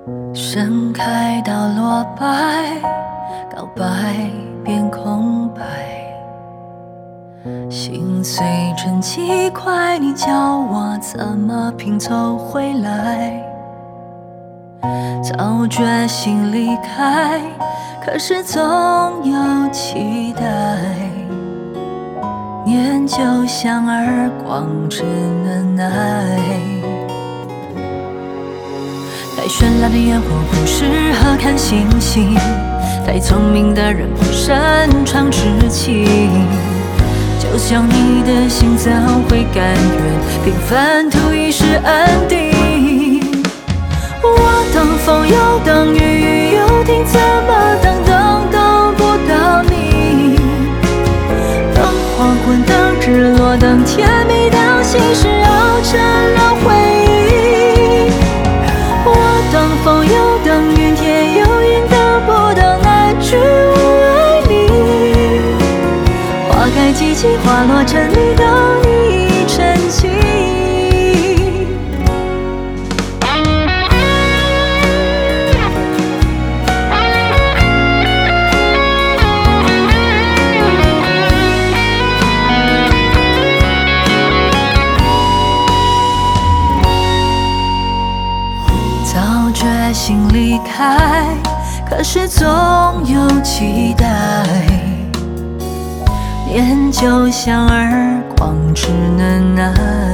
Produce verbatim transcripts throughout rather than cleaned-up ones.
盛开到落败，告白变空白，心碎成几块，你教我怎么拼凑回来。早决心离开，可是总有期待。念旧像耳光，只能耐。太绚烂的烟火不适合看星星，太聪明的人不擅长痴情。就像你的心早会甘愿平凡途一时安定。我等风又等雨，雨又停，怎么等等等不到你？等黄昏，等日落，等天明，当心事熬成了回忆。我等风又等云，天又阴，等不到那句我爱你。花开几季，花落成泥，等你沉静。早决心离开，可是总有期待。念旧像耳光，只能耐。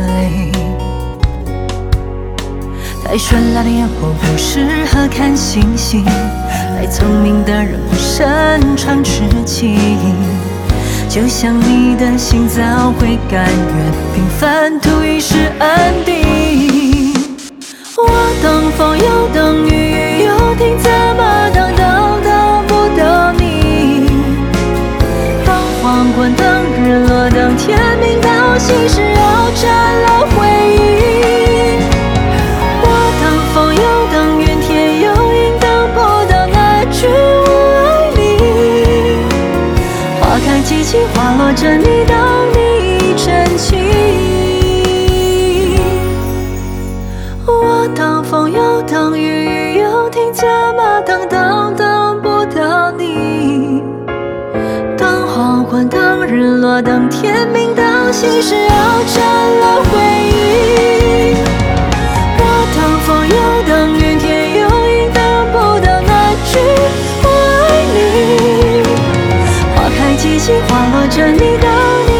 太绚烂的烟火不适合看星星，太聪明的人不擅长痴情。就像你的心早会甘愿平凡途一时安定。我等风又等雨，雨又停，怎么等等等不到你？等黄昏，等日落，等天明，到心事熬成了回忆。我等风又等云，天又阴，等不到那句我爱你。花开几季，花落成泥，等你真情。我等风又等雨，雨又停，怎么等等等不到你？等黄昏，等日落，等天明，当心事熬成了回忆。我等风又等云，天又阴，等不到那句我爱你。花开几季，花落成泥，等你